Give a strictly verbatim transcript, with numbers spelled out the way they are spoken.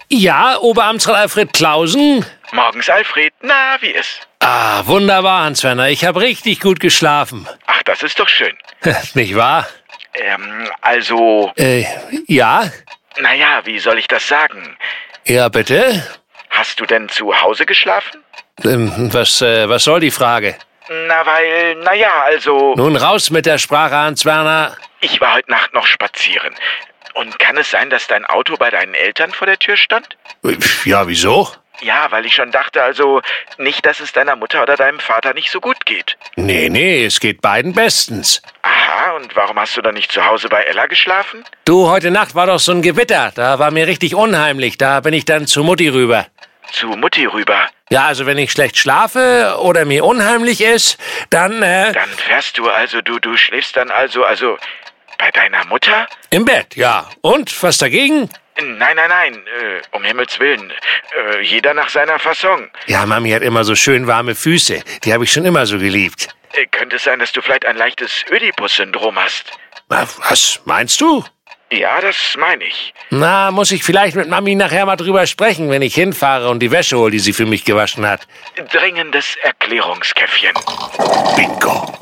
Ja, Oberamtsrat Alfred Clausen? Morgens, Alfred. Na, wie ist? Ah, wunderbar, Hans-Werner. Ich habe richtig gut geschlafen. Ach, das ist doch schön. Nicht wahr? Ähm, also... Äh, ja? Naja, wie soll ich das sagen? Ja, bitte? Hast du denn zu Hause geschlafen? Ähm, was, äh, was soll die Frage? Na, weil, naja, also... Nun raus mit der Sprache, Hans-Werner. Ich war heute Nacht noch spazieren. Und kann es sein, dass dein Auto bei deinen Eltern vor der Tür stand? Ja, wieso? Ja, weil ich schon dachte, also nicht, dass es deiner Mutter oder deinem Vater nicht so gut geht. Nee, nee, es geht beiden bestens. Aha, und warum hast du dann nicht zu Hause bei Ella geschlafen? Du, heute Nacht war doch so ein Gewitter. Da war mir richtig unheimlich. Da bin ich dann zu Mutti rüber. Zu Mutti rüber? Ja, also wenn ich schlecht schlafe oder mir unheimlich ist, dann, äh... Dann fährst du also, du, du schläfst dann also, also bei deiner Mutter? Im Bett, ja. Und, was dagegen? Nein, nein, nein, äh, um Himmels Willen. Äh, jeder nach seiner Fasson. Ja, Mami hat immer so schön warme Füße. Die habe ich schon immer so geliebt. Äh, könnte es sein, dass du vielleicht ein leichtes Ödipus-Syndrom hast? Na, was meinst du? Ja, das meine ich. Na, muss ich vielleicht mit Mami nachher mal drüber sprechen, wenn ich hinfahre und die Wäsche hole, die sie für mich gewaschen hat. Dringendes Erklärungskäffchen. Bingo.